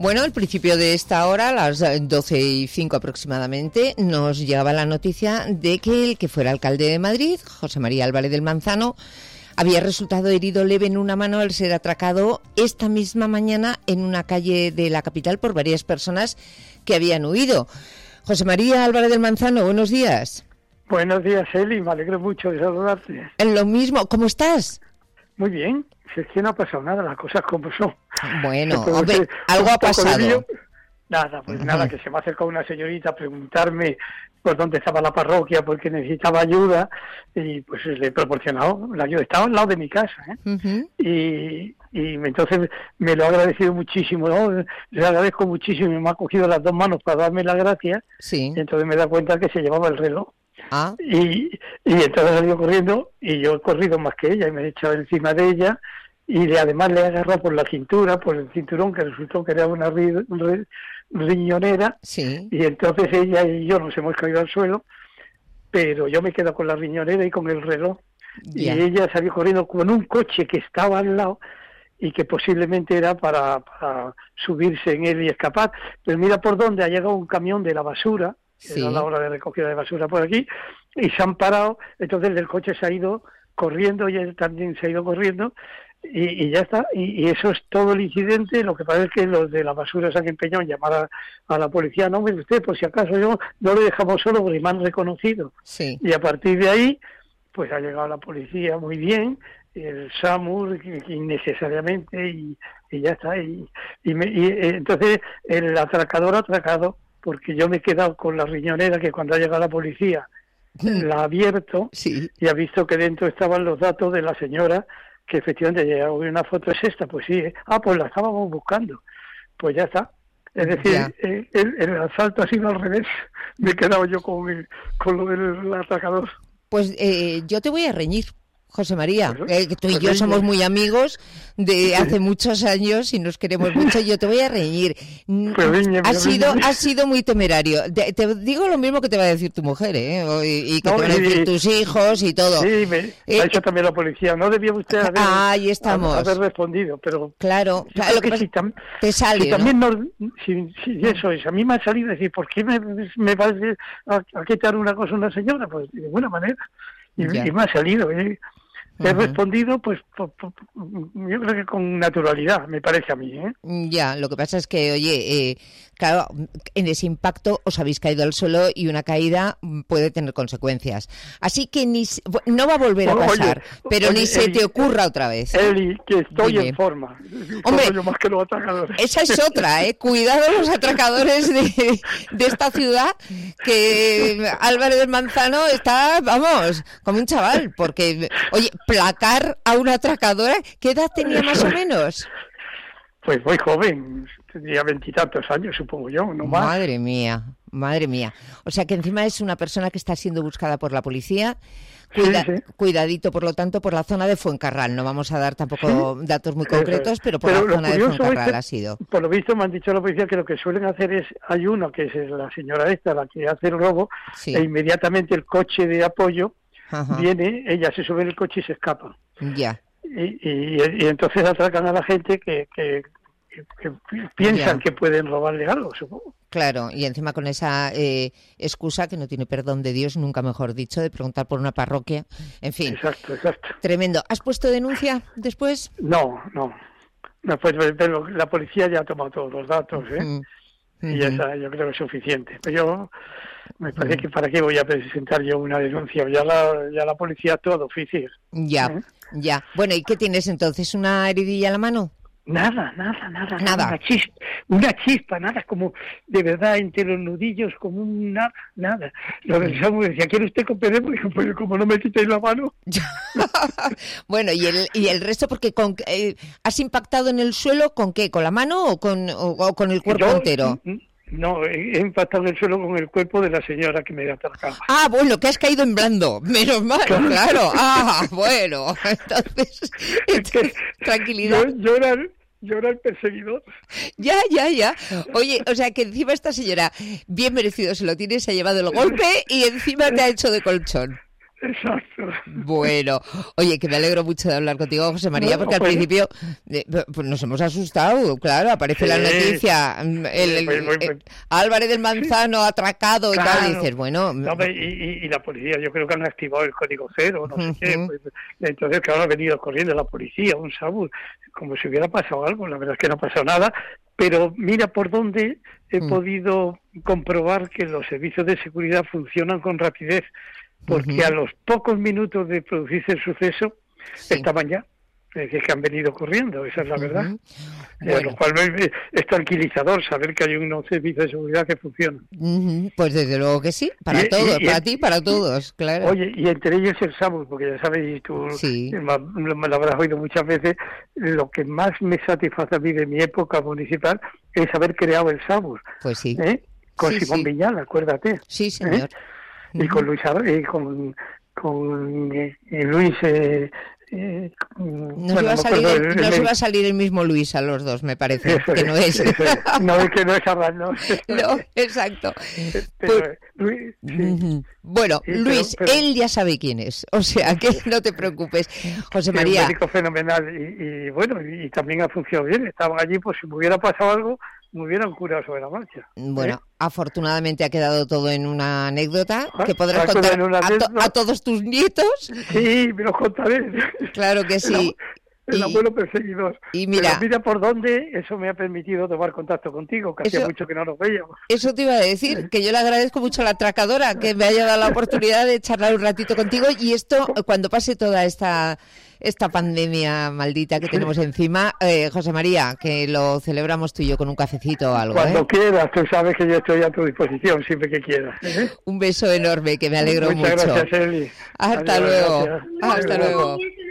Bueno, al principio de esta hora, a las 12:05 aproximadamente, nos llegaba la noticia de que el que fuera alcalde de Madrid, José María Álvarez del Manzano, había resultado herido leve en una mano al ser atracado esta misma mañana en una calle de la capital por varias personas que habían huido. José María Álvarez del Manzano, buenos días. Buenos días, Eli, me alegro mucho de saludarte. En lo mismo, ¿cómo estás? Muy bien, si es que no ha pasado nada, las cosas como son. Bueno, hombre, algo ha pasado. Nada, que se me ha acercado una señorita a preguntarme por dónde estaba la parroquia porque necesitaba ayuda y pues le he proporcionado la ayuda. Estaba al lado de mi casa, y entonces me lo ha agradecido muchísimo, ¿no? Le agradezco muchísimo y me ha cogido las dos manos para darme las gracias. Sí. Y entonces me da cuenta que se llevaba el reloj. Ah. Y entonces ha salido corriendo y yo he corrido más que ella y me he echado encima de ella y además le he agarrado por la cintura, por el cinturón, que resultó que era una riñonera. Sí. Y entonces ella y yo nos hemos caído al suelo, pero yo me he quedado con la riñonera y con el reloj. Ya. Y ella salió corriendo con un coche que estaba al lado y que posiblemente era para subirse en él y escapar. Pero mira por dónde ha llegado un camión de la basura. Sí. Era la hora de recogida de basura por aquí, y se han parado, entonces el coche se ha ido corriendo y él también se ha ido corriendo, y ya está, y eso es todo el incidente. Lo que pasa es que los de la basura se han empeñado en llamar a la policía. No, mire usted, por si acaso yo no le dejamos solo porque me han reconocido. Sí. Y a partir de ahí, pues ha llegado la policía muy bien, el SAMUR innecesariamente, y ya está, y entonces el atracador ha atracado, porque yo me he quedado con la riñonera que cuando ha llegado la policía la ha abierto. Sí. Y ha visto que dentro estaban los datos de la señora, que efectivamente llega una foto, es esta, pues sí, pues la estábamos buscando, pues ya está. Es decir, el asalto ha sido al revés, me he quedado yo con lo del atracador. Pues yo te voy a reñir, José María, que tú y yo Pues somos muy amigos de hace muchos años y nos queremos mucho. Yo te voy a reñir. Has sido muy temerario. Te digo lo mismo que te va a decir tu mujer, y que te van a decir tus hijos y todo. Sí, ha hecho también la policía. No debía usted ahí estamos. haber respondido, pero claro, lo que pasa, te sale, si ¿no? También si eso es, a mí me ha salido decir, ¿por qué me va a quitar una cosa a una señora? Pues de buena manera. Y me ha salido, He respondido, pues, yo creo que con naturalidad, me parece a mí, Ya, lo que pasa es que, oye, claro, en ese impacto os habéis caído al suelo y una caída puede tener consecuencias. Así que no va a volver a pasar, pero ni se te ocurra otra vez. Eli, que estoy Dime. en forma. Hombre, yo más que los atracadores. Esa es otra, Cuidado los atracadores de esta ciudad, que Álvarez del Manzano está, vamos, como un chaval, porque, oye, placar a una atracadora, ¿qué edad tenía más o menos? Pues muy joven, tendría 20 y tantos años, supongo yo, no más. Madre mía. O sea que encima es una persona que está siendo buscada por la policía. Sí. Cuidadito, por lo tanto, por la zona de Fuencarral. No vamos a dar tampoco datos muy concretos, pero por la zona de Fuencarral ha sido. Por lo visto me han dicho la policía que lo que suelen hacer es, hay uno que es la señora esta, la que hace el robo, sí. E inmediatamente el coche de apoyo Ajá. viene, ella se sube en el coche y se escapa. Ya. Y entonces atracan a la gente que piensan que pueden robarle algo, supongo. Claro, y encima con esa excusa que no tiene perdón de Dios, nunca mejor dicho, de preguntar por una parroquia. En fin. Exacto. Tremendo. ¿Has puesto denuncia después? No. Pero la policía ya ha tomado todos los datos, y ya está, yo creo que es suficiente. Pero yo me parece que para qué voy a presentar yo una denuncia, ya la policía todo de oficio. Ya. Bueno, ¿y qué tienes entonces? ¿Una heridilla en la mano? Nada. Una chispa, nada, como de verdad entre los nudillos, como nada. Lo del SAMUR decía, ¿quiere usted que operemos? Y dijo, pues como no me quitéis la mano. Bueno, ¿y el resto? Porque ¿has impactado en el suelo con qué? ¿Con la mano o con el cuerpo entero? No, he impactado en el suelo con el cuerpo de la señora que me atracaba. Ah, bueno, que has caído en blando. Menos mal, claro. Ah, bueno. Entonces tranquilidad. Yo era el perseguidor. Ya. Oye, o sea que encima esta señora, bien merecido se lo tiene, se ha llevado el golpe y encima te ha hecho de colchón. Exacto. Bueno, oye, que me alegro mucho de hablar contigo, José María, porque al principio pues nos hemos asustado, claro, aparece la noticia, Álvarez del Manzano atracado y tal, y dices, bueno... No, y la policía, yo creo que han activado el código cero, no sé qué, pues, entonces que ahora ha venido corriendo la policía, un sabor, como si hubiera pasado algo, la verdad es que no ha pasado nada, pero mira por dónde he podido comprobar que los servicios de seguridad funcionan con rapidez, porque a los pocos minutos de producirse el suceso, estaban ya. Es decir, que han venido corriendo, esa es la verdad. Bueno. Lo cual es tranquilizador saber que hay unos servicios de seguridad que funcionan. Pues desde luego que sí, para todos, para ti, para todos, claro. Oye, y entre ellos el SAMUR, porque ya sabes, y tú me lo habrás oído muchas veces, lo que más me satisface a mí de mi época municipal es haber creado el SAMUR. Pues sí. Con Simón Viñal, acuérdate. Sí, señor. Y con Luis, con Luis... Nos iba a salir el mismo Luis a los dos, me parece, que no es. No, es que no es Arran, no. No, exacto. Pero, Luis, bueno, Luis, él ya sabe quién es, o sea, que no te preocupes. José María. Es un médico fenomenal y bueno, y también ha funcionado bien. Estaban allí, pues si me hubiera pasado algo, me hubieran curado sobre la marcha. Bueno, afortunadamente ha quedado todo en una anécdota que podrás contar a todos tus nietos. Sí, me lo contaré. Claro que sí. El abuelo perseguidor. Y mira por dónde eso me ha permitido tomar contacto contigo, que hacía mucho que no nos veíamos. Eso te iba a decir, que yo le agradezco mucho a la atracadora que me haya dado la oportunidad de charlar un ratito contigo, y esto, cuando pase toda esta pandemia maldita que tenemos encima, José María, que lo celebramos tú y yo con un cafecito o algo. Cuando quieras, tú sabes que yo estoy a tu disposición, siempre que quieras. Un beso enorme, que me alegro mucho. Muchas gracias, Eli. Hasta luego. Hasta luego.